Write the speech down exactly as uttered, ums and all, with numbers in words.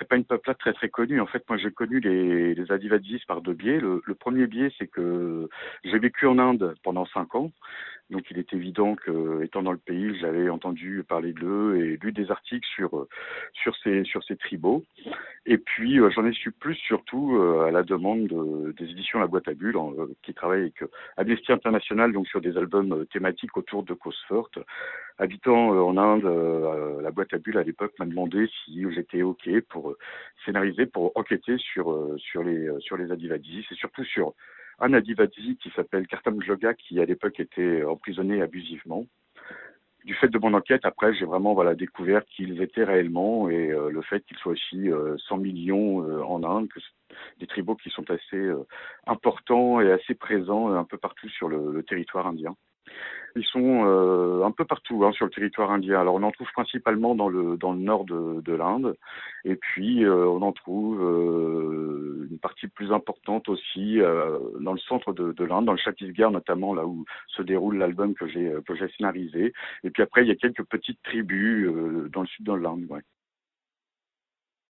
c'est pas une peuplade très très connue. En fait, moi j'ai connu les, les Adivadzis par deux biais. Le, le premier biais, c'est que j'ai vécu en Inde pendant cinq ans. Donc il est évident que, étant dans le pays, j'avais entendu parler d'eux et lu des articles sur euh, sur ces sur ces tribaux. Et puis euh, j'en ai su plus surtout euh, à la demande de- des éditions La Boîte à Bulles, en, euh, qui travaillent avec euh, Amnesty International, donc sur des albums euh, thématiques autour de causes fortes. Habitant euh, en Inde, euh, La Boîte à Bulles à l'époque m'a demandé si j'étais ok pour euh, scénariser, pour enquêter sur euh, sur les euh, sur les Adivadzis et surtout sur un Adivadzi qui s'appelle Kartam Jloga, qui à l'époque était emprisonné abusivement. Du fait de mon enquête, après, j'ai vraiment voilà découvert qu'ils étaient réellement, et euh, le fait qu'ils soient aussi euh, cent millions euh, en Inde, que c'est des tribaux qui sont assez euh, importants et assez présents euh, un peu partout sur le, le territoire indien. Ils sont euh, un peu partout hein, sur le territoire indien. Alors on en trouve principalement dans le dans le nord de, de l'Inde, et puis euh, on en trouve euh, une partie plus importante aussi euh, dans le centre de, de l'Inde, dans le Chhattisgarh notamment, là où se déroule l'album que j'ai que j'ai scénarisé. Et puis après il y a quelques petites tribus euh, dans le sud de l'Inde. Ouais.